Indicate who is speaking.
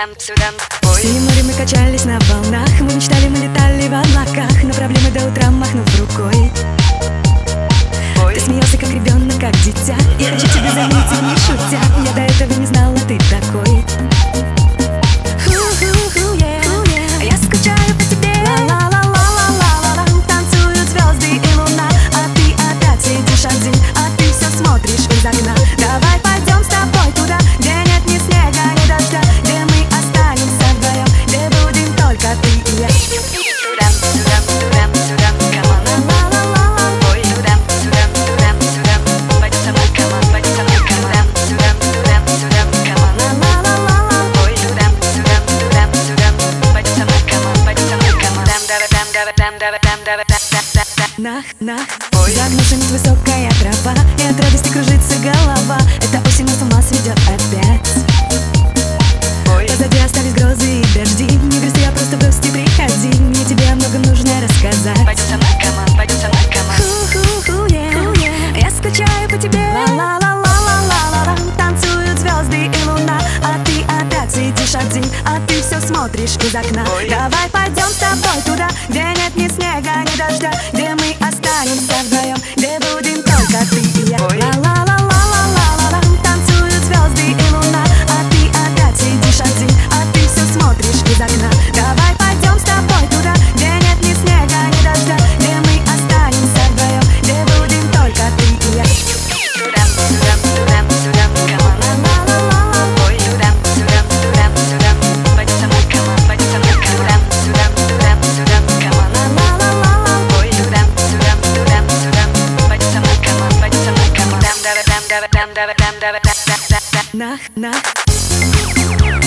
Speaker 1: Синим морем мы качались на волнах, мы мечтали, мы летали в облаках, но проблемы до утра махнув рукой. Ты смеялся как ребенок, как дитя. Я хочу тебя заметить, не шутя. Я до этого не знала, ты такой. Я скучаю по тебе. Ла-ла-ла-ла-ла-ла-ла. Танцуют звезды и луна, а ты опять сидишь один, а ты все смотришь из окна. Давай пойдем с тобой туда, где нет ни снега, ни дождя, где мы останемся вдвоем, где будем только ты и я. Нах, загнувшись высокая трава, и от радости кружится голова. Это осень нас с ума сведет опять. Позади остались грозы и дожди. Не грусти, а просто в гости приходи. Мне тебе о многом нужно рассказать.
Speaker 2: Пойдем со мной, команд, пойдем со мной, команд.
Speaker 1: Я скучаю по тебе. Ла-ла-ла-ла-ла-ла-ла. Танцуют звезды и луна, а ты опять сидишь один, а ты все смотришь из окна. Давай пойдем с тобой туда, где нет ни снега, ни дождя, где мы останемся вдвоем, где будем только ты и я. Ла-ла-ла-ла-ла-ла-ла. Танцуют звезды и луна, а ты опять сидишь один, а ты все смотришь из окна. Давай пойдем с тобой туда, где нет ни снега, ни дождя, где мы останемся вдвоем, где будем только ты и я. Нах.